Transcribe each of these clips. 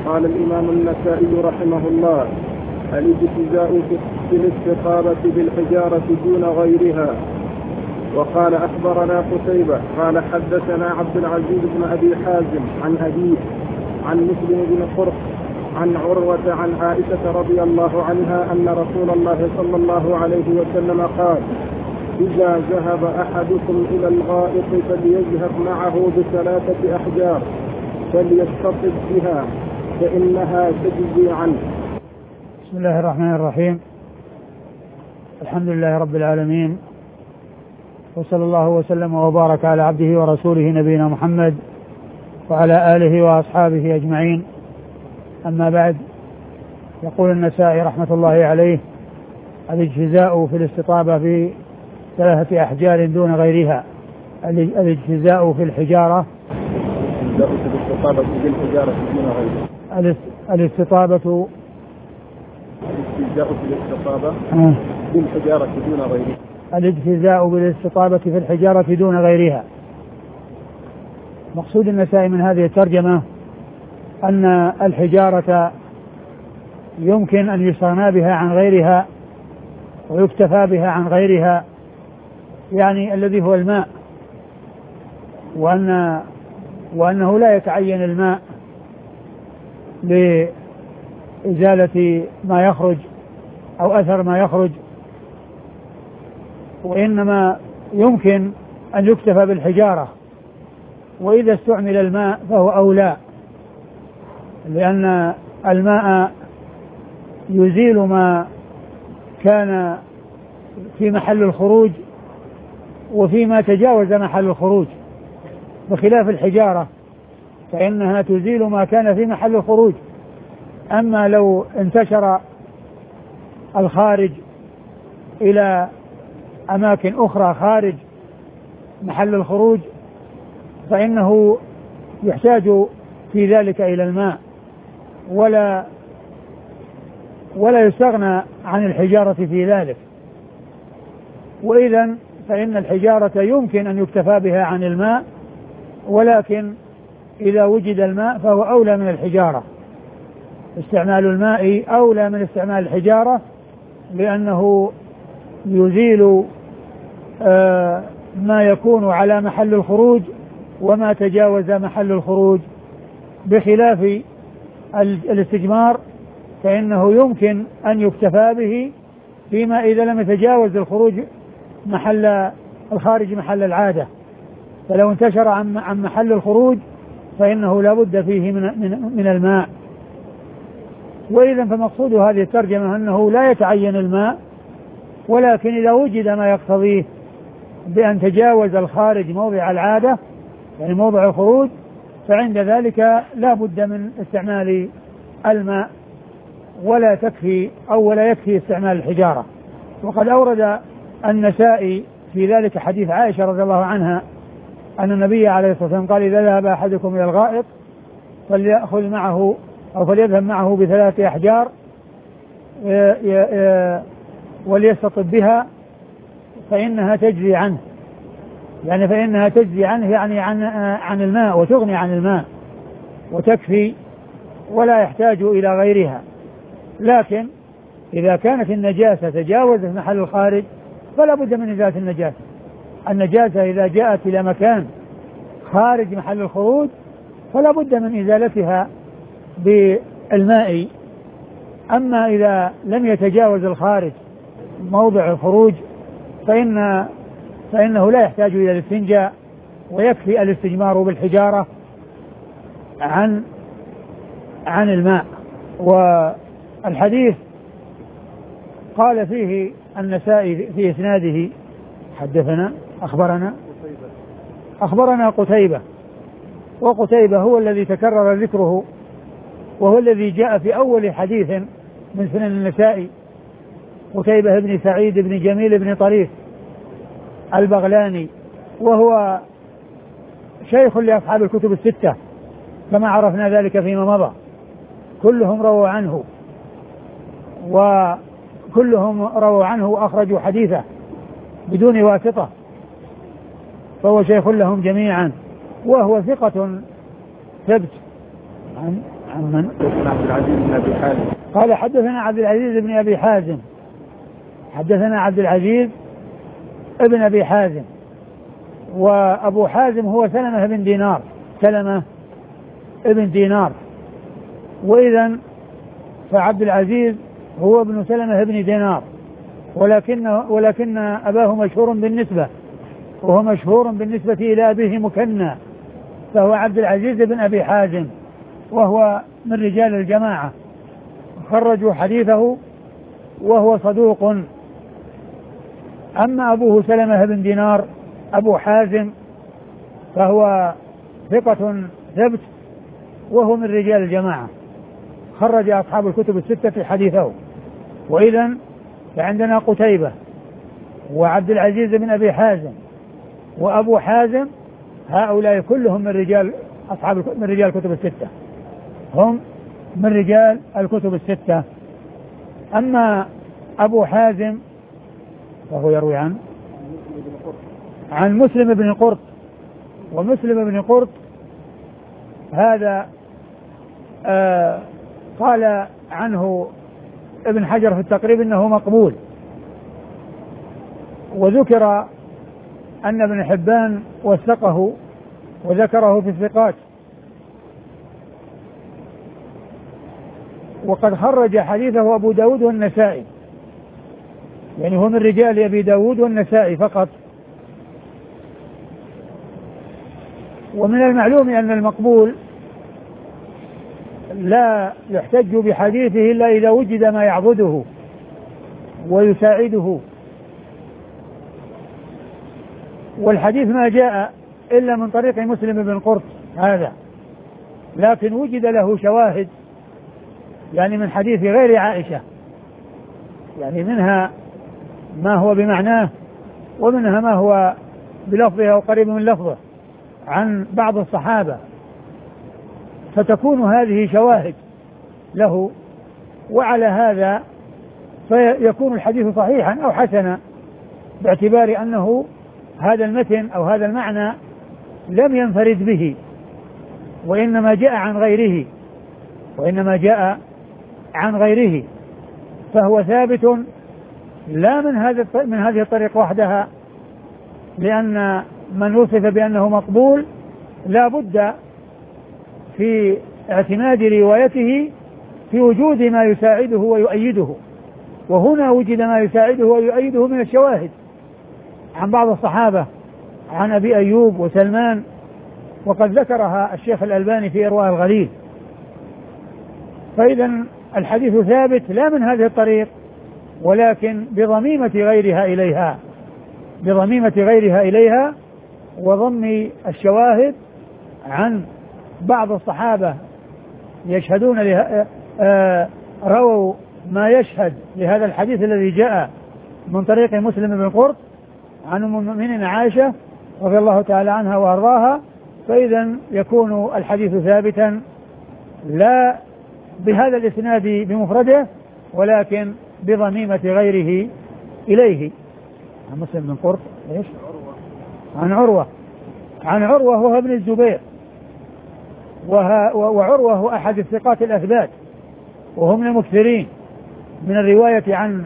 قال الإمام النسائي رحمه الله: الاجتزاء في الاستطابة بالحجارة دون غيرها. وقال أخبرنا قتيبة قال حدثنا عبد العزيز بن أبي حازم عن أبيه عن مسلم بن قرط عن عروة عن عائشة رضي الله عنها أن رسول الله صلى الله عليه وسلم قال: إذا ذهب أحدكم إلى الغائط فليذهب معه ب3 أحجار فليستطب بها فإنها تجزي عنه. بسم الله الرحمن الرحيم. الحمد لله رب العالمين، وصلى الله وسلم وبارك على عبده ورسوله نبينا محمد وعلى آله وأصحابه أجمعين. أما بعد، يقول النسائي رحمة الله عليه: الاجتزاء في الاستطابة ب3 أحجار دون غيرها. الاجتزاء في الحجارة، الاستطابة بالحجارة دون غيرها. الاستطابة الاجتزاء في الاستطابة بالحجارة دون غيرها. الاجتزاء بالاستطابة في الحجارة دون غيرها. مقصود النسائي من هذه الترجمة أن الحجارة يمكن أن يستغنى بها عن غيرها ويكتفى بها عن غيرها، يعني الذي هو الماء، وأنه لا يتعين الماء لإزالة ما يخرج أو أثر ما يخرج، وإنما يمكن أن يكتفى بالحجارة، وإذا استعمل الماء فهو أولى، لأن الماء يزيل ما كان في محل الخروج وفيما تجاوز محل الخروج، بخلاف الحجارة فإنها تزيل ما كان في محل الخروج. أما لو انتشر الخارج إلى أماكن أخرى خارج محل الخروج فإنه يحتاج في ذلك إلى الماء، ولا يستغنى عن الحجارة في ذلك. وإذن فإن الحجارة يمكن أن يكتفى بها عن الماء، ولكن إذا وجد الماء فهو أولى من الحجارة. استعمال الماء أولى من استعمال الحجارة، لأنه يزيل ما يكون على محل الخروج وما تجاوز محل الخروج، بخلاف الاستجمار فإنه يمكن أن يكتفى به فيما إذا لم يتجاوز الخروج الخارج محل العادة. فلو انتشر عن محل الخروج فإنه لا بد فيه من الماء. وإذا فمقصود هذه الترجمة أنه لا يتعين الماء، ولكن إذا وجد ما يقتضيه بأن تجاوز الخارج موضع العادة يعني موضع الخروج، فعند ذلك لا بد من استعمال الماء، ولا يكفي استعمال الحجارة. وقد أورد النسائي في ذلك حديث عائشة رضي الله عنها أن النبي عليه الصلاة والسلام قال: إذا ذهب أحدكم إلى الغائط فليأخذ معه أو فليذهب معه ب3 أحجار وليستطب بها فإنها تجزي عنه. يعني فإنها تجزي عنه يعني عن الماء، وتغني عن الماء وتكفي ولا يحتاج إلى غيرها. لكن إذا كانت النجاسة تجاوزت محل الخارج فلا بد من إزالة النجاسة. النجاسة إذا جاءت إلى مكان خارج محل الخروج فلا بد من إزالتها بالماء. أما إذا لم يتجاوز الخارج موضع الخروج فإنه لا يحتاج إلى الاستنجاء، ويكفي الاستجمار بالحجارة عن الماء. والحديث قال فيه النسائي في إسناده: أخبرنا قتيبة، وقتيبة هو الذي تكرر ذكره، وهو الذي جاء في أول حديث من سنن النسائي، قتيبة بن سعيد بن جميل بن طريف البغلاني، وهو شيخ لأصحاب الكتب الستة كما عرفنا ذلك فيما مضى. كلهم رووا عنه وأخرجوا حديثه بدون واسطة، فهو شيخ لهم جميعا، وهو ثقة ثبت عمن؟ حدثنا عبد العزيز بن أبي حازم. قال حدثنا عبد العزيز بن أبي حازم. حدثنا عبد العزيز ابن أبي حازم، وأبو حازم هو سلمة بن دينار، سلمة ابن دينار. وإذا فعبد العزيز هو ابن سلمة بن دينار، ولكن أباه مشهور بالنسبة، وهو مشهور بالنسبة إلى أبيه مكنى، فهو عبد العزيز بن أبي حازم، وهو من رجال الجماعة، خرجوا حديثه وهو صدوق. أما أبوه سلمة بن دينار أبو حازم فهو ثقة ثبت، وهو من رجال الجماعة، خرج أصحاب الكتب الستة حديثه. وإذا فعندنا قتيبة وعبد العزيز بن أبي حازم وأبو حازم، هؤلاء كلهم من رجال من رجال الكتب الستة، هم من رجال الكتب الستة. أما أبو حازم فهو يروي عن مسلم بن قرط، ومسلم بن قرط هذا قال عنه ابن حجر في التقريب انه مقبول، وذكر ان ابن حبان وثقه وذكره في الثقات، وقد خرج حديثه ابو داود والنسائي، يعني هو من رجال ابي داود والنسائي فقط. ومن المعلوم ان المقبول لا يحتج بحديثه إلا إذا وجد ما يعضده ويساعده، والحديث ما جاء إلا من طريق مسلم بن قرط هذا، لكن وجد له شواهد يعني من حديث غير عائشة، يعني منها ما هو بمعناه ومنها ما هو بلفظه أو قريب من لفظه عن بعض الصحابة، فتكون هذه شواهد له، وعلى هذا فيكون الحديث صحيحا أو حسنا، باعتبار أنه هذا المتن أو هذا المعنى لم ينفرد به، وإنما جاء عن غيره، فهو ثابت لا من هذه الطريق وحدها، لأن من وصف بأنه مقبول لا بد في اعتماد روايته في وجود ما يساعده ويؤيده، وهنا وجد ما يساعده ويؤيده من الشواهد عن بعض الصحابة، عن أبي أيوب وسلمان، وقد ذكرها الشيخ الألباني في إرواء الغليل. فإذا الحديث ثابت لا من هذه الطريق، ولكن بضميمة غيرها إليها وضم الشواهد عن بعض الصحابة يشهدون رووا ما يشهد لهذا الحديث الذي جاء من طريق مسلم بن قرط عن أم المؤمنين عائشة رضي الله تعالى عنها وأرضاها. فإذا يكون الحديث ثابتا لا بهذا الإسناد بمفرده، ولكن بضميمة غيره إليه. عن مسلم بن قرط إيش؟ عن عروة وهو ابن الزبير، وعروة هو أحد الثقات الأثبات، وهو من المكثرين من الرواية عن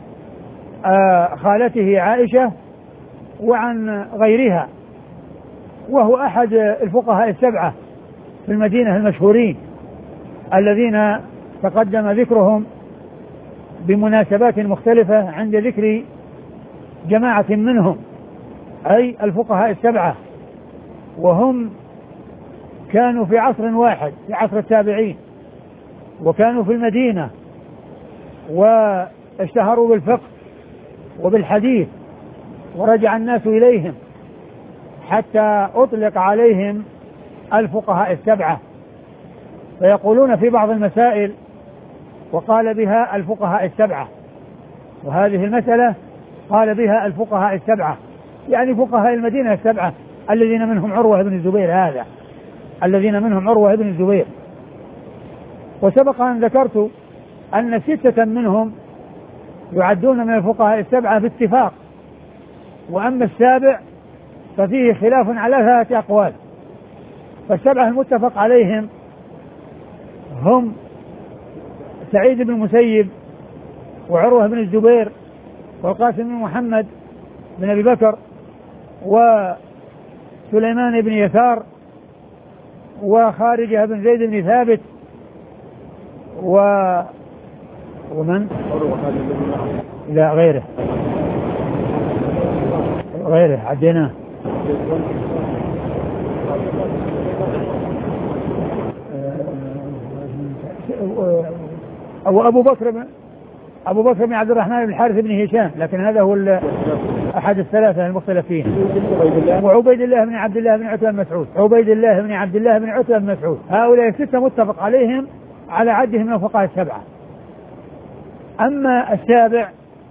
خالته عائشة وعن غيرها، وهو أحد الفقهاء السبعة في المدينة المشهورين الذين تقدم ذكرهم بمناسبات مختلفة عند ذكر جماعة منهم، أي الفقهاء السبعة، وهم كانوا في عصر واحد في عصر التابعين، وكانوا في المدينة واشتهروا بالفقه وبالحديث، ورجع الناس إليهم حتى أطلق عليهم الفقهاء السبعة، فيقولون في بعض المسائل وقال بها الفقهاء السبعة، وهذه المسألة قال بها الفقهاء السبعة، يعني فقهاء المدينة السبعة الذين منهم عروة بن الزبير. وسبق أن ذكرت أن 6 منهم يعدون من الفقهاء السبعة باتفاق، وأما السابع ففيه خلاف على 3 أقوال. فالسبعة المتفق عليهم هم سعيد بن المسيب وعروة بن الزبير والقاسم بن محمد بن أبي بكر وسليمان بن يسار وخارجة بن زيد بن ثابت ومن لا غيره عديناه أبو بكر بن عبد الرحمن بن الحارث بن هشام، لكن هذا هو أحد الثلاثة المختلف فيه. وعبيد الله بن عبد الله بن عتبة بن مسعود، عبيد الله بن عبد الله بن عتبة بن مسعود. هؤلاء الستة متفق عليهم على عدهم من الفقهاء السبعة. أما السابع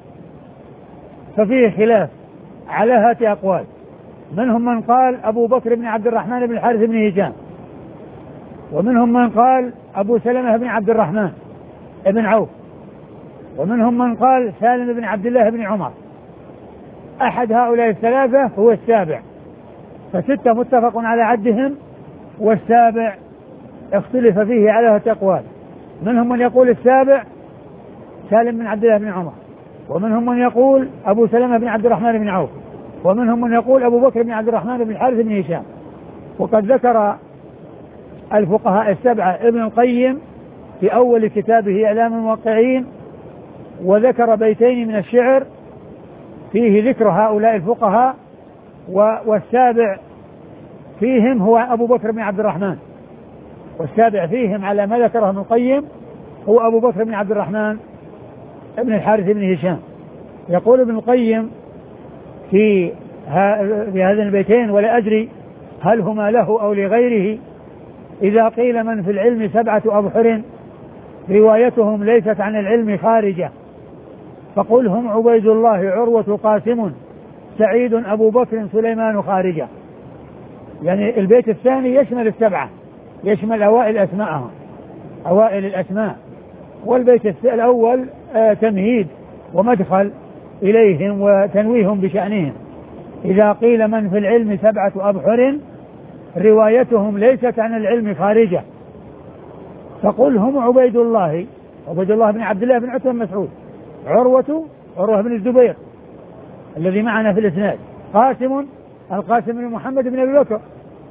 ففيه خلاف على هذه أقوال، منهم من قال أبو بكر بن عبد الرحمن بن الحارث بن هشام، ومنهم من قال أبو سلمة بن عبد الرحمن بن عوف، ومنهم من قال سالم بن عبد الله بن عمر. أحد هؤلاء الثلاثة هو السابع، فستة متفق على عدهم، والسابع اختلف فيه على أقوال، منهم من يقول السابع سالم بن عبد الله بن عمر، ومنهم من يقول أبو سلمة بن عبد الرحمن بن عوف، ومنهم من يقول أبو بكر بن عبد الرحمن بن الحارث بن هشام. وقد ذكر الفقهاء السبعة ابن القيم في أول كتابه إعلام الموقعين، وذكر بيتين من الشعر فيه ذكر هؤلاء الفقهاء، والسابع فيهم هو أبو بكر بن عبد الرحمن، والسابع فيهم على ما ذكره ابن القيم هو أبو بكر بن عبد الرحمن ابن الحارث بن هشام. يقول ابن القيم في هذين البيتين: ولا أدري هل هما له أو لغيره، إذا قيل من في العلم 7 أبحر روايتهم ليست عن العلم خارجة، فقل هم عبيد الله عروة قاسم سعيد أبو بكر سليمان خارجة. يعني البيت الثاني يشمل السبعة، يشمل أوائل أسماءهم، أوائل الأسماء، والبيت الأول تمهيد ومدخل إليهم وتنويهم بشأنهم. إذا قيل من في العلم 7 أبحر روايتهم ليست عن العلم خارجة، فقل هم عبيد الله بن عبد الله بن عتبة بن مسعود، عروة بن الزبير الذي معنا في الإسناد، القاسم بن محمد بن أبي بكر،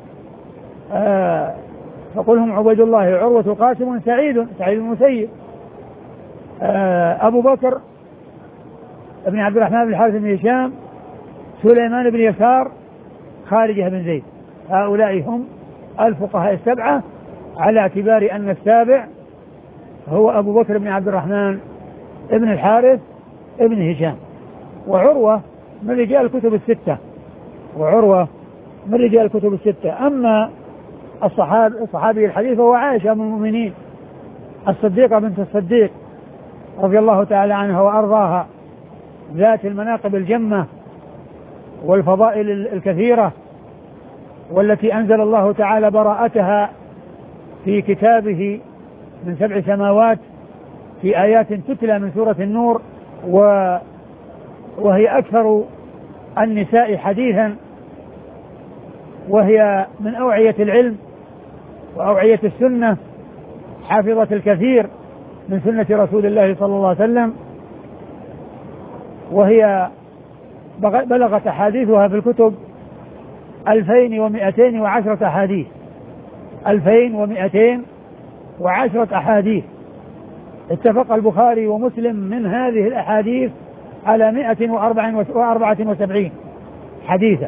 فقل هم عبيد الله عروة قاسم سعيد بن المسيب، أبو بكر بن عبد الرحمن بن الحارث بن هشام، سليمان بن يسار، خارجة بن زيد. هؤلاء هم الفقهاء السبعة، على اعتبار أن السابع هو أبو بكر بن عبد الرحمن ابن الحارث ابن هشام. وعروة من رجال الكتب الستة. أما الصحابي الحديث هو عائشة من المؤمنين الصديقة بنت الصديق رضي الله تعالى عنها وأرضاها، ذات المناقب الجمة والفضائل الكثيرة، والتي أنزل الله تعالى براءتها في كتابه من 7 سماوات في آيات تتلى من سورة النور، وهي أكثر النساء حديثا، وهي من أوعية العلم وأوعية السنة، حافظة الكثير من سنة رسول الله صلى الله عليه وسلم، وهي بلغت أحاديثها في الكتب 2210 أحاديث، 2210 أحاديث. اتفق البخاري ومسلم من هذه الأحاديث على 174 حديثا،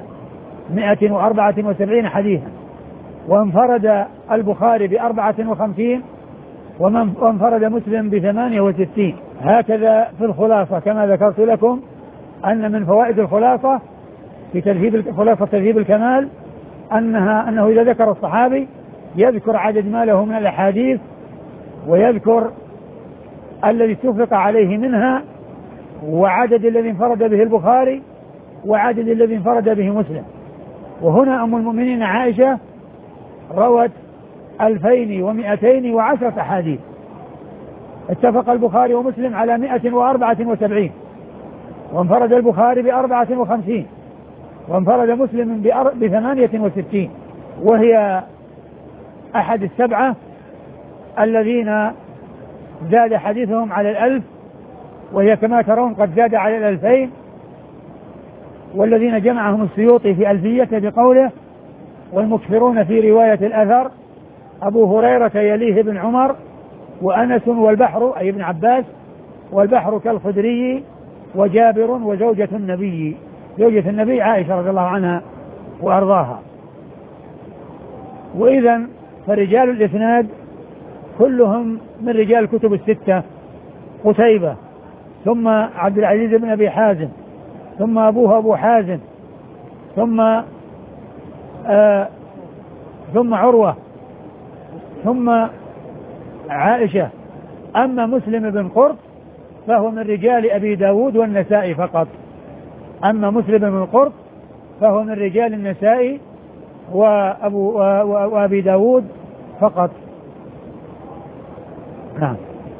174 حديثا، وانفرد البخاري ب54 وانفرد مسلم ب68. هكذا في الخلاصة كما ذكرت لكم أن من فوائد الخلاصة في خلاصة تهذيب الكمال أنه إذا ذكر الصحابي يذكر عدد ما له من الأحاديث، ويذكر الذي اتفق عليه منها، وعدد الذي انفرد به البخاري، وعدد الذي انفرد به مسلم. وهنا أم المؤمنين عائشة روت 2210 أحاديث، اتفق البخاري ومسلم على 174، وانفرد البخاري ب54، وانفرد مسلم ب68، وهي أحد السبعة الذين زاد حديثهم على 1000، وهي كما ترون قد زاد على 2000، والذين جمعهم السيوطي في ألفيته بقوله: والمكثرون في رواية الأثر أبو هريرة يليه ابن عمر وأنس والبحر أي ابن عباس والبحر كالخدري وجابر وزوجة النبي، زوجة النبي عائشة رضي الله عنها وأرضاها. وإذا فرجال الإسناد كلهم من رجال الكتب الستة: قتيبة، ثم عبد العزيز بن أبي حازم، ثم أبوه أبو حازم، ثم عروة، ثم عائشة. أما مسلم بن قرط فهو من رجال أبي داود والنسائي فقط. أما مسلم بن قرط فهو من رجال النسائي وأبي داود فقط. نعم.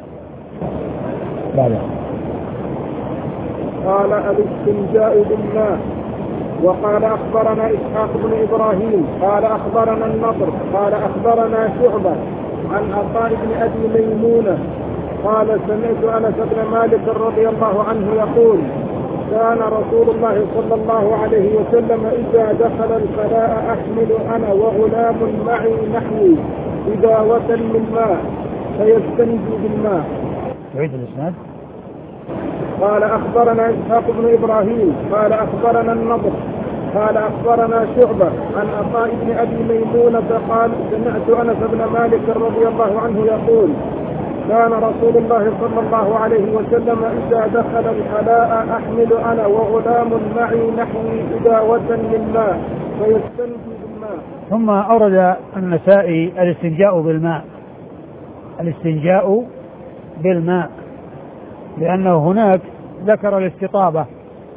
قال الاستنجاء بالماء. وقال أخبرنا إسحاق بن إبراهيم قال أخبرنا النضر قال أخبرنا شعبة عن عطاء بن أبي ميمونة قال سمعت أنس بن مالك رضي الله عنه يقول: كان رسول الله صلى الله عليه وسلم إذا دخل الخلاء أحمل أنا وغلام معي نحوي إداوة من ماء فيستنجي بالماء. تعيد الإسناد. قال أخبرنا إسحاق بن إبراهيم قال أخبرنا النضر قال أخبرنا شعبة عن عطاء بن أبي ميمونة قال سمعت أنس بن مالك رضي الله عنه يقول: كان رسول الله صلى الله عليه وسلم إذا دخل الخلاء أحمل أنا وغلام معي نحوي إداوة من ماء فيستنجي بالماء. ثم أورد النسائي الاستنجاء بالماء، الاستنجاء بالماء، لأنه هناك ذكر الاستطابة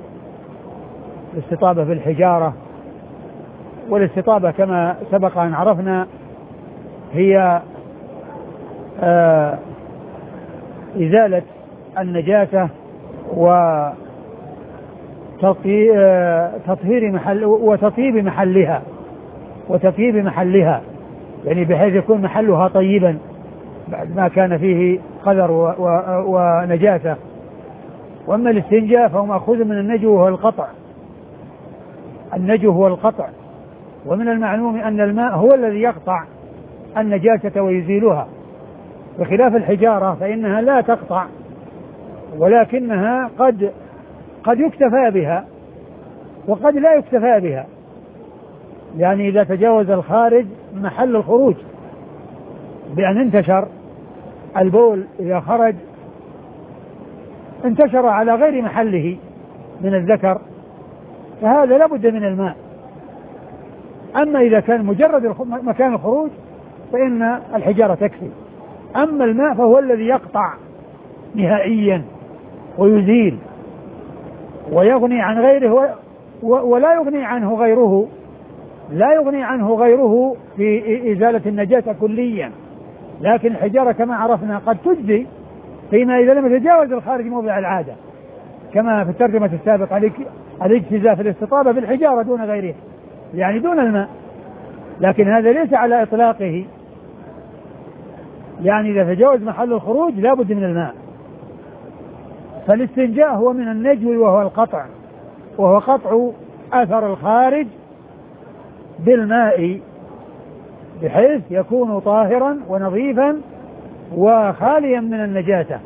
في الحجارة، والاستطابة كما سبق أن عرفنا هي إزالة النجاسة وتطيب محلها، يعني بحيث يكون محلها طيبا بعد ما كان فيه قذر ونجاسة. وأما الاستنجاء فهو مأخوذ من النجو وهو القطع، النجو هو القطع، ومن المعلوم أن الماء هو الذي يقطع النجاسة ويزيلها، بخلاف الحجارة فإنها لا تقطع، ولكنها قد يكتفى بها وقد لا يكتفى بها، يعني إذا تجاوز الخارج محل الخروج بأن انتشر البول، إذا خرج انتشر على غير محله من الذكر فهذا لا بد من الماء. أما إذا كان مجرد مكان الخروج فإن الحجارة تكفي. أما الماء فهو الذي يقطع نهائيا ويزيل ويغني عن غيره، ولا يغني عنه غيره، لا يغني عنه غيره في إزالة النجاسة كليا. لكن الحجارة كما عرفنا قد تجزي فيما إذا لم يتجاوز الخارج موضع العادة، كما في الترجمة السابقة الاجتزاء في الاستطابة بالحجارة دون غيرها، يعني دون الماء. لكن هذا ليس على إطلاقه، يعني إذا تجاوز محل الخروج لا بد من الماء. فالاستنجاء هو من النجو وهو القطع، وهو قطع أثر الخارج بالماء بحيث يكون طاهرا ونظيفا وخاليا من النجاسة.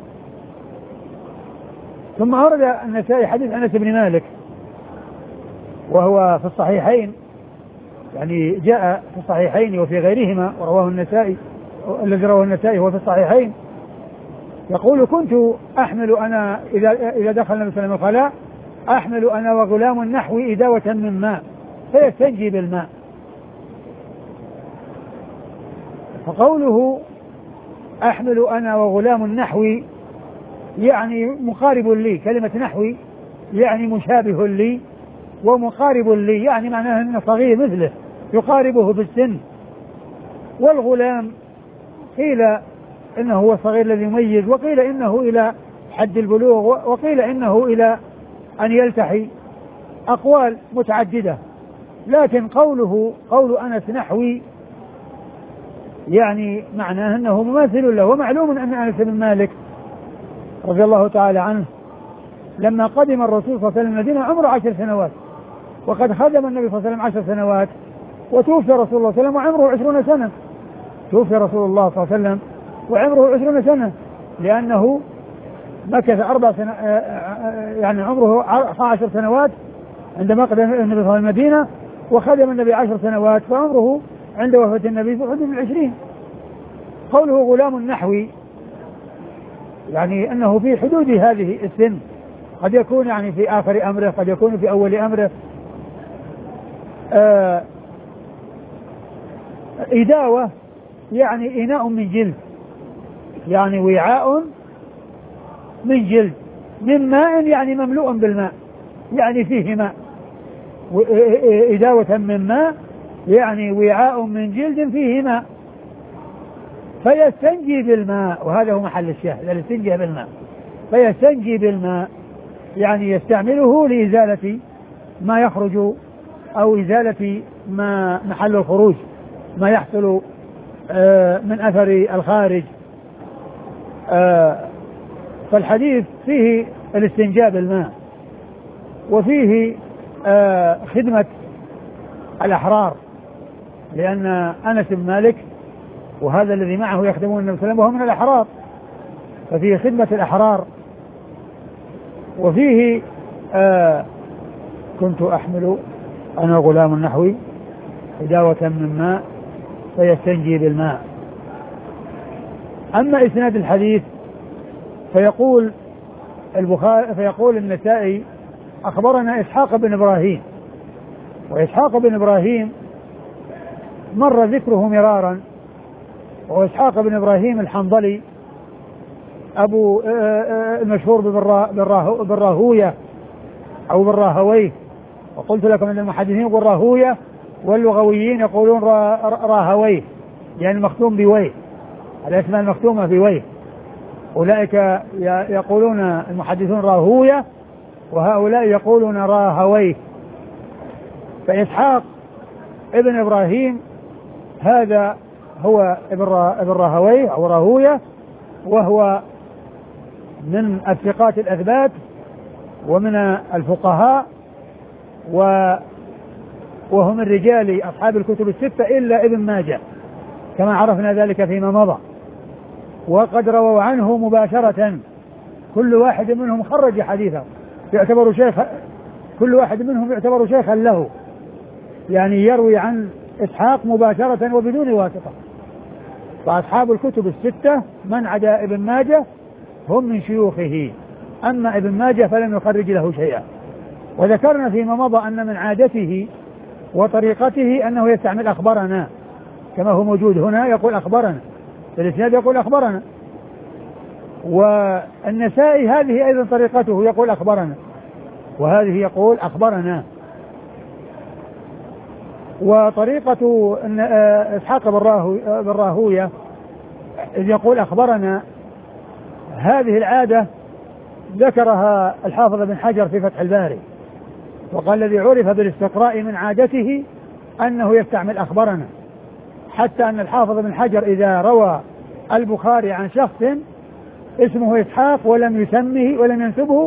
ثم أورد النسائي حديث أنس بن مالك وهو في الصحيحين، يعني جاء في الصحيحين وفي غيرهما، ورواه النسائي، الذي رواه النسائي هو في الصحيحين، يقول: كنت أحمل أنا إذا دخل النبي صلى الله عليه وسلم الخلاء أحمل أنا وغلام نحوي إداوة من ماء فيستنجي بالماء. فقوله أحمل أنا وغلام نحوي يعني مقارب لي، كلمة نحوي يعني مشابه لي ومقارب لي، يعني معناه أنه صغير مثله يقاربه بالسن. والغلام قيل إنه هو الصغير الذي يميز، وقيل إنه إلى حد البلوغ، وقيل إنه إلى أن يلتحي، أقوال متعددة. لكن قول أنس نحوي يعني معناه أنه مماثل له. ومعلوم أن أنس بن مالك رضي الله تعالى عنه لما قدم الرسول صلى الله عليه وسلم المدينة عمره 10 سنوات، وقد خدم النبي صلى الله عليه وسلم 10 سنوات، وتوفي رسول الله صلى الله عليه وسلم وعمره 20 سنة. توفي رسول الله صلى الله عليه وسلم وعمره 20 سنة، لأنه مكث 4 سنوات، يعني عمره 10 سنوات عندما قدم النبي صلى الله عليه وسلم المدينة، وخدم النبي 10 سنوات، فعمره عند وفاة النبي في حدود 20. قوله غلام نحوي يعني أنه في حدود هذه السن، قد يكون يعني في آخر أمره، قد يكون في أول أمره. إداوة يعني إناء من جلد، يعني وعاء من جلد من ماء، يعني مملوء بالماء، يعني فيه ماء. إداوة من ماء يعني وعاء من جلد فيه ماء، فيستنجي بالماء، وهذا هو محل الشاهد، الاستنجاء بالماء. فيستنجي بالماء يعني يستعمله لإزالة ما يخرج أو إزالة ما محل الخروج، ما يحصل من أثر الخارج. فالحديث فيه الاستنجاء بالماء، وفيه خدمة الأحرار، لأن أنس بن مالك وهذا الذي معه يخدمون النبي صلى الله عليه وسلم وهو من الأحرار، ففيه خدمة الأحرار. وفيه كنت أحمل أنا غلام نحوي إداوة من ماء فيستنجي بالماء. أما إسناد الحديث فيقول النسائي أخبرنا إسحاق بن إبراهيم، وإسحاق بن إبراهيم مر ذكره مرارا، وإسحاق بن إبراهيم الحنظلي أبو المشهور بالراهوية أو بالراهويه، وقلت لكم أن المحدثين يقول راهوية واللغويين يقولون راهويه، يعني المختوم بويه، الأسماء المختومة بويه. أولئك يقولون المحدثون راهوية، وهؤلاء يقولون راهويه. فإسحاق ابن إبراهيم هذا هو ابن راهويه أو راهوية، وهو من الثقات الأثبات ومن الفقهاء، وهو من رجال أصحاب الكتب الستة إلا ابن ماجه كما عرفنا ذلك فيما مضى، وقد رووا عنه مباشرة، كل واحد منهم خرج حديثه، يعتبر شيخ، كل واحد منهم يعتبر شيخا له، يعني يروي عن إسحاق مباشرة وبدون واسطة. فأصحاب الكتب الستة من عدا ابن ماجه هم من شيوخه، أما ابن ماجه فلم يخرج له شيئا. وذكرنا فيما مضى أن من عادته وطريقته أنه يستعمل أخبرنا كما هو موجود هنا، يقول أخبرنا في الإسناد، يقول أخبرنا. والنسائي هذه أيضا طريقته، يقول أخبرنا، وهذه يقول أخبرنا. وطريقة إسحاق بن راهوية إذ يقول أخبرنا، هذه العادة ذكرها الحافظ بن حجر في فتح الباري، وقال الذي عرف بالاستقراء من عادته أنه يستعمل أخبرنا، حتى أن الحافظ بن حجر إذا روى البخاري عن شخص اسمه إسحاق ولم يسمه ولم ينسبه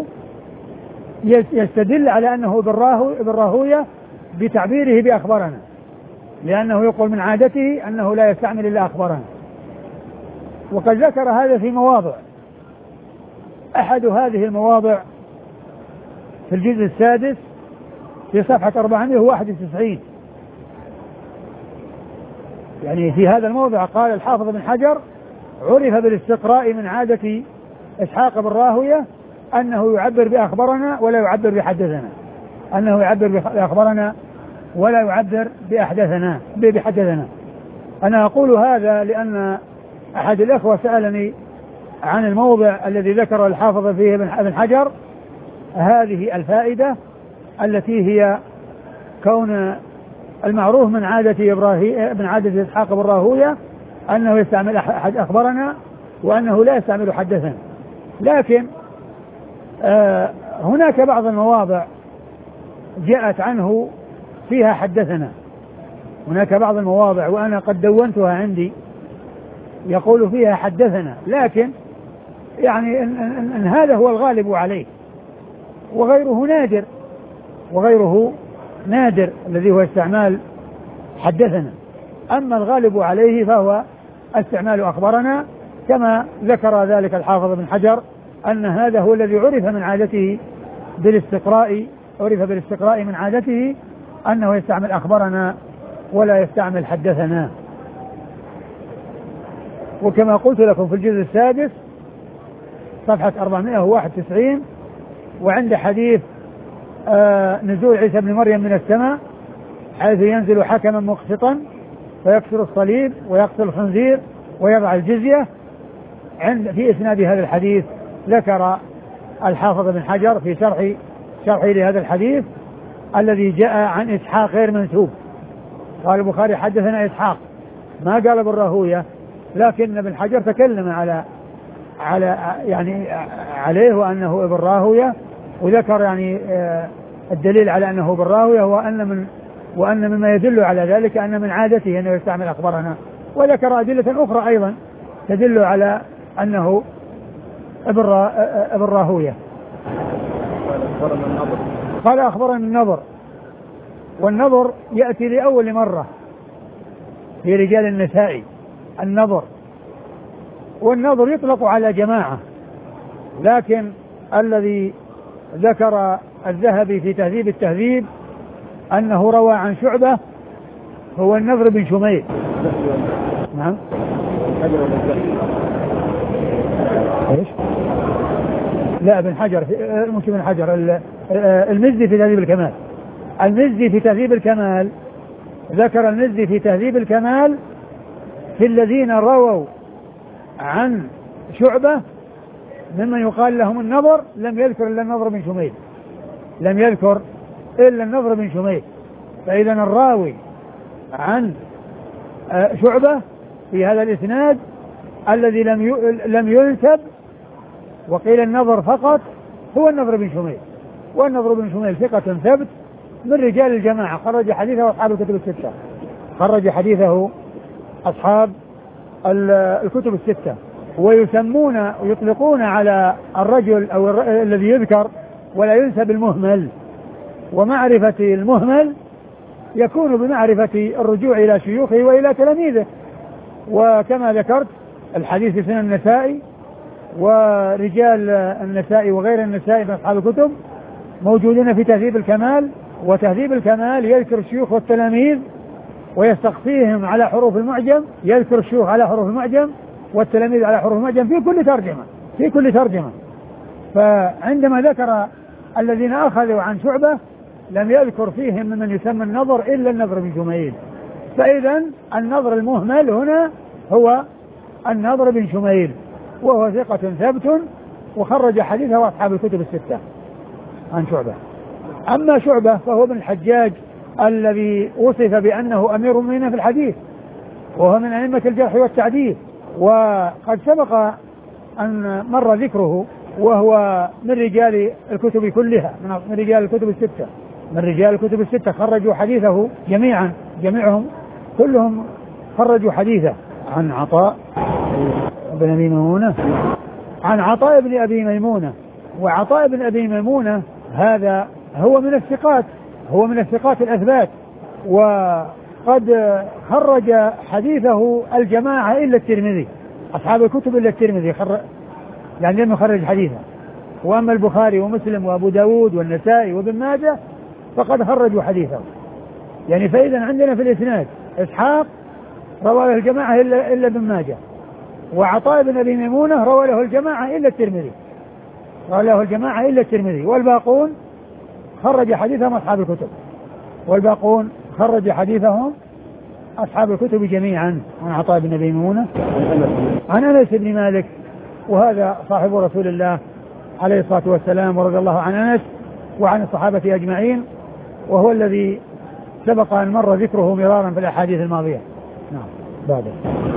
يستدل على أنه ابن راهوية بتعبيره بأخبرنا، لأنه يقول من عادته أنه لا يستعمل إلا أخبرنا. وقد ذكر هذا في مواضع، أحد هذه المواضع في الجزء السادس في صفحة 491، يعني في هذا الموضع قال الحافظ بن حجر عرف بالاستقراء من عادة إسحاق بن راهوية أنه يعبر بأخبرنا ولا يعبر بحدثنا، أنه يعبر بأخبرنا ولا يعبر بحدثنا. أنا أقول هذا لأن أحد الأخوة سألني عن الموضع الذي ذكر الحافظ فيه ابن حجر هذه الفائدة التي هي كون المعروف من عادة إسحاق بن راهوية أنه يستعمل أخبرنا وأنه لا يستعمل حدثنا. لكن هناك بعض المواضع جاءت عنه فيها حدثنا، هناك بعض المواضع وأنا قد دونتها عندي يقول فيها حدثنا، لكن يعني إن هذا هو الغالب عليه، وغيره نادر الذي هو استعمال حدثنا. أما الغالب عليه فهو استعمال أخبرنا، كما ذكر ذلك الحافظ بن حجر أن هذا هو الذي عرف بالاستقراء من عادته أنه يستعمل أخبرنا ولا يستعمل حدثنا. وكما قلت لكم في الجزء السادس صفحة 491 وعند حديث نزول عيسى بن مريم من السماء حيث ينزل حكما مقسطا فيكسر الصليب ويقتل الخنزير ويضع الجزية، في إسناد هذا الحديث ذكر الحافظ بن حجر في شرحه لهذا الحديث الذي جاء عن إسحاق غير منسوب. قال البخاري حدثنا إسحاق، ما قال ابن راهوية، لكن ابن حجر تكلم عليه وأنه ابن راهوية، وذكر يعني الدليل على أنه ابن راهوية وأن مما يدل على ذلك أن من عادته أنه يستعمل أخبرنا، وذكر أدلة أخرى أيضا تدل على أنه ابن راهوية. قال أخبرنا النضر، والنضر يأتي لأول مرة في رجال النسائي النضر، والنضر يطلق على جماعة، لكن الذي ذكر الذهبي في تهذيب التهذيب أنه روى عن شعبة هو النضر بن شميل. نعم. ايش؟ لا ابن حجر، مش ابن حجر، المزي في تهذيب الكمال. المزي في تهذيب الكمال ذكر المزي في تهذيب الكمال في الذين رووا عن شعبة ممن يقال لهم النضر لم يذكر إلا النضر بن شميل، فإذا الراوي عن شعبة في هذا الإسناد الذي لم ينسب وقيل النضر فقط هو النضر بن شميل، والنضر بن شميل ثقة ثبت من رجال الجماعة، خرج حديثه أصحاب الكتب الستة، ويسمون ويطلقون على الرجل أو الذي يذكر ولا ينسب المهمل، ومعرفة المهمل يكون بمعرفة الرجوع إلى شيوخه وإلى تلاميذه. وكما ذكرت الحديث في سنن النسائي ورجال النسائي وغير النسائي من أصحاب الكتب موجودين في تهذيب الكمال، وتهذيب الكمال يذكر الشيوخ والتلاميذ ويستقصيهم على حروف المعجم، يذكر الشيوخ على حروف المعجم والتلاميذ على حروف المعجم في كل ترجمة. فعندما ذكر الذين أخذوا عن شعبة لم يذكر فيهم من يسمى النضر إلا النضر بن شميل، فإذا النضر المهمل هنا هو النضر بن شميل، وهو ثقة ثبت وخرج حديثه أصحاب الكتب الستة عن شعبة. أما شعبة فهو ابن الحجاج الذي وصف بأنه أمير المؤمنين في الحديث، وهو من أئمة الجرح والتعديل، وقد سبق أن مر ذكره، وهو من رجال الكتب كلها، من رجال الكتب الستة خرجوا حديثه جميعهم كلهم خرجوا حديثه عن عطاء بن أبي ميمونة، وعطاء بن أبي ميمونة هذا هو من الثقات الأثبات، وقد خرج حديثه الجماعة إلا الترمذي، أصحاب الكتب إلا الترمذي يعني لم يخرج حديثه، وأما البخاري ومسلم وأبو داود والنسائي وابن ماجه فقد خرجوا حديثه. يعني فإذا عندنا في الإسناد إسحاق روى له الجماعة إلا ابن ماجه، وعطاء بن أبي ميمونة روى له الجماعة إلا الترمذي، والباقون خرج حديثهم أصحاب الكتب جميعا عن عطاء بن أبي ميمونة عن أنس بن مالك، وهذا صاحب رسول الله عليه الصلاة والسلام ورضي الله عن أنس وعن الصحابة أجمعين، وهو الذي سبق أن مر ذكره مرارا في الأحاديث الماضية. نعم. بعده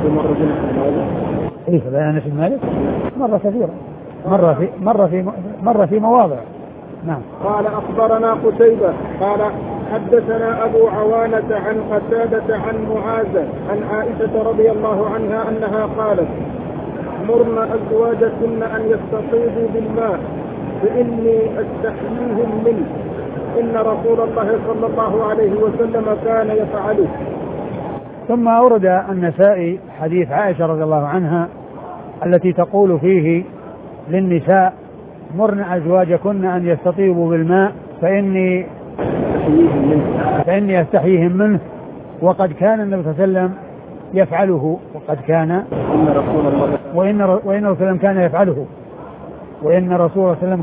بيان أنس بن مالك مرة كثيرة، مر في مواضع. نعم. قال أخبرنا قتيبة قال حدثنا أبو عوانة عن قتادة عن معاذ عن عائشة رضي الله عنها أنها قالت مرن أزواجكن أن يستطيبوا بالماء فإني أستحييهم منه إن رسول الله صلى الله عليه وسلم كان يفعله. ثم أورد النسائي حديث عائشة رضي الله عنها التي تقول فيه للنساء مرن أزواجكن أن يستطيبوا بالماء فإني أستحييهم منه وقد كان النبي صلى الله عليه وسلم يفعله وإن رسول الله كان يفعله وإن رسول الله صلى الله عليه وسلم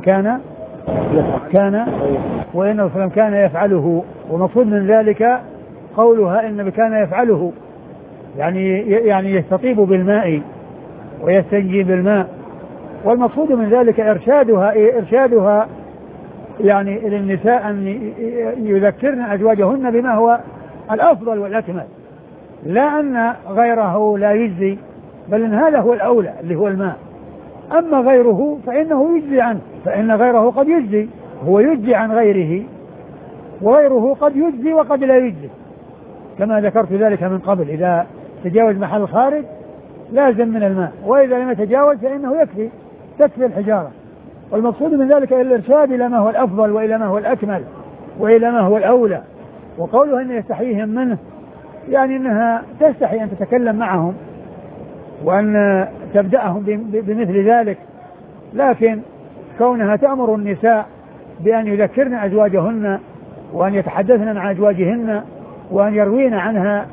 وإن رسول الله كان يفعله. ومقصود من ذلك قولها إن النبي كان يفعله يعني يستطيب بالماء ويستنجي بالماء. والمقصود من ذلك إرشادها يعني للنساء أن يذكرن أزواجهن بما هو الأفضل والأكمل، لا أن غيره لا يجزي، بل إن هذا هو الأولى اللي هو الماء. أما غيره فإنه يجزي عنه، فإن غيره قد يجزي، هو يجزي عن غيره، وغيره قد يجزي وقد لا يجزي، كما ذكرت ذلك من قبل. إذا تجاوز محل الخارج لازم من الماء، وإذا لم يتجاوز فإنه تكفي الحجارة. والمقصود من ذلك الإرشاد إلى ما هو الأفضل وإلى ما هو الأكمل وإلى ما هو الأولى. وقوله أن يستحييهم منه يعني أنها تستحي أن تتكلم معهم وأن تبدأهم بمثل ذلك، لكن كونها تأمر النساء بأن يذكرن أزواجهن وأن يتحدثن عن أزواجهن وأن يروين عنها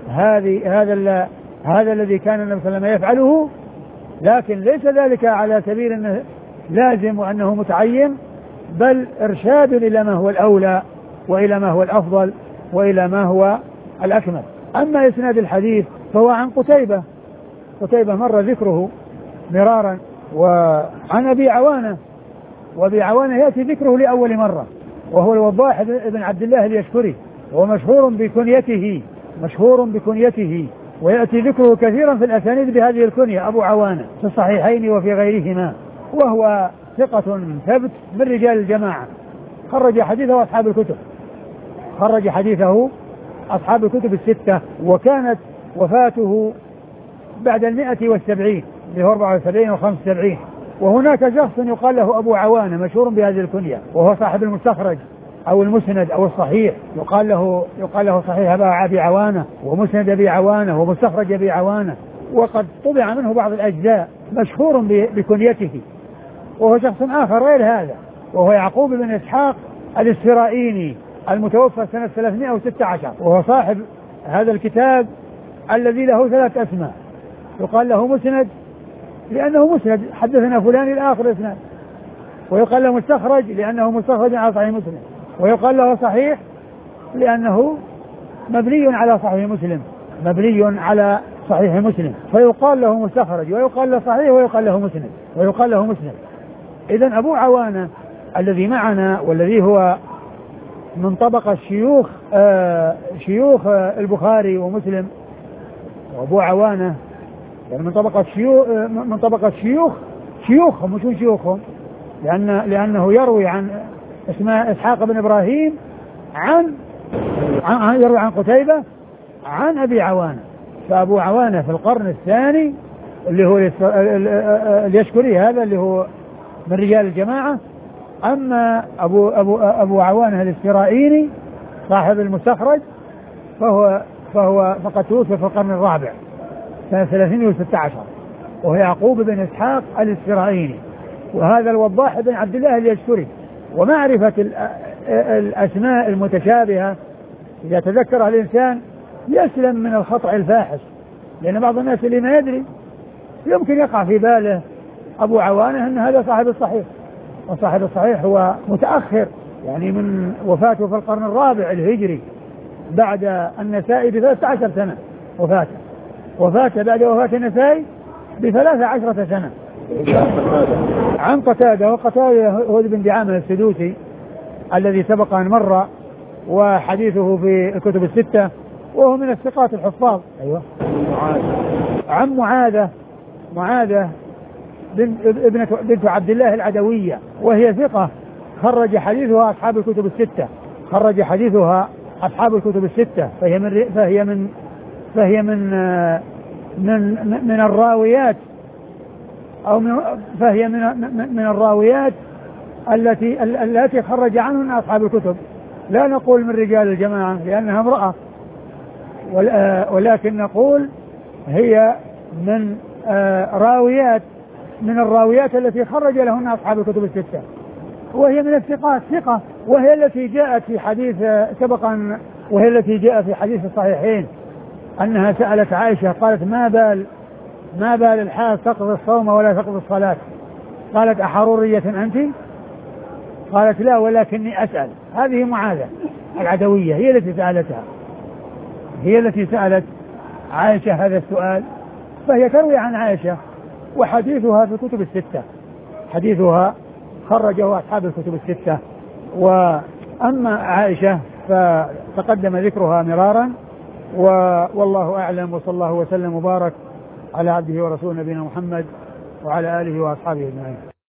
هذا الذي كان النبي صلى الله عليه وسلم يفعله، لكن ليس ذلك على سبيل أنه لازم وأنه متعين، بل إرشاد إلى ما هو الأولى وإلى ما هو الأفضل وإلى ما هو الأكمل. أما إسناد الحديث فهو عن قتيبة مر ذكره مرارا، وعن أبي عوانة، وأبي عوانة يأتي ذكره لأول مرة، وهو الوضاح بن عبد الله اليشكري، وهو مشهور بكنيته ويأتي ذكره كثيرا في الأسانيد بهذه الكنية أبو عوانة في الصحيحين وفي غيرهما، وهو ثقة ثبت من رجال الجماعة، خرج حديثه أصحاب الكتب الستة. وكانت وفاته بعد 170 اللي هو 74 و75. وهناك شخص يقال له أبو عوانة مشهور بهذه الكنية، وهو صاحب المستخرج أو المسند أو الصحيح، يقال له صحيح أبي عوانة ومسند أبي عوانة ومستخرج أبي عوانة، وقد طبع منه بعض الأجزاء، مشهور بكنيته. وهو شخص آخر غير هذا، وهو يعقوب بن إسحاق الإسفرائيني المتوفى سنة 316، وهو صاحب هذا الكتاب الذي له 3 أسماء. يقال له مسند لأنه مسند حدثنا فلان الآخر اسناد، ويقال له مستخرج لأنه مستخرج على صحيح مسلم، ويقال له صحيح لأنه مبني على صحيح مسلم، فيقال له مستخرج ويقال له صحيح ويقال له مسند. إذن أبو عوانة الذي معنا والذي هو من طبقة شيوخ البخاري ومسلم، وأبو عوانة يعني من طبقة شيوخهم مش شيوخهم، لأنه يروي عن إسحاق بن إبراهيم يروي عن قتيبة عن أبي عوانة. فأبو عوانة في القرن الثاني اللي هو اليشكري هذا اللي هو من رجال الجماعة. أما أبو عوانة الإسفرائيني صاحب المستخرج فقد توفي في القرن الرابع سنة 316، وهو يعقوب بن إسحاق الإسفرائيني، وهذا الوضاح بن عبد الله اليشكري. ومعرفة الأسماء المتشابهة إذا تذكرها الإنسان يسلم من الخطأ الفاحش، لأن بعض الناس اللي ما يدري يمكن يقع في باله أبو عوانة أن هذا صاحب الصحيح، وصاحب الصحيح هو متأخر يعني من وفاته في القرن الرابع الهجري بعد النسائي ب13 سنة وفاته بعد وفاة النسائي ب13 سنة. عن قتادة، وقتادة هو بن دعامة السدوسي الذي سبق أن مر وحديثه في الكتب الستة، وهو من الثقات الحفاظ. أيوة. عن معاذة بنت عبد الله العدوية، وهي ثقة خرج حديثها أصحاب الكتب الستة، خرج حديثها أصحاب الكتب الستة، فهي من الراويات، أو فهي من الراويات التي خرج عنهن أصحاب الكتب. لا نقول من رجال الجماعة لأنها امرأة، ولكن نقول هي من الراويات التي خرج لهن أصحاب الكتب الستة، وهي من الثقات ثقة، وهي التي جاءت في حديث سبقا، وهي التي جاء في حديث الصحيحين أنها سألت عائشة قالت ما بال الحائض تقضي الصوم ولا تقضي الصلاة؟ قالت أحرورية أنت؟ قالت لا ولكني أسأل. هذه معاذة العدوية هي التي سألتها، هي التي سألت عائشة هذا السؤال، فهي تروي عن عائشة، وحديثها في الكتب الستة، حديثها خرجه أصحاب الكتب الستة. وأما عائشة فتقدم ذكرها مرارا، والله أعلم، وصلى الله وسلم وبارك على عبده ورسوله نبينا محمد وعلى آله وأصحابه أجمعين.